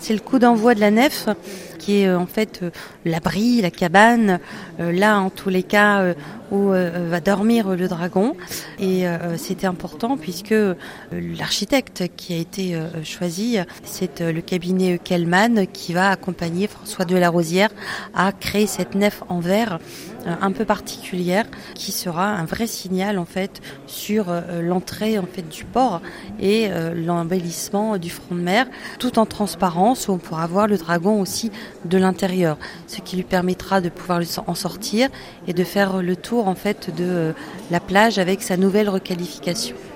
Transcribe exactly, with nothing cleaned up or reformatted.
c'est le coup d'envoi de la nef, qui est euh, en fait euh, l'abri, la cabane, euh, là en tous les cas euh, où euh, va dormir le dragon. Et euh, c'était important puisque euh, l'architecte qui a été euh, choisi, c'est euh, le cabinet Kellman qui va accompagner François Delarosière à créer cette nef en verre euh, un peu particulière qui sera un vrai signal en fait sur euh, l'entrée en fait du port et euh, l'embellissement du front de mer, tout en transparence où on pourra voir le dragon aussi de l'intérieur, ce qui lui permettra de pouvoir en sortir et de faire le tour en fait de euh, la plage avec sa nouvelle requalification.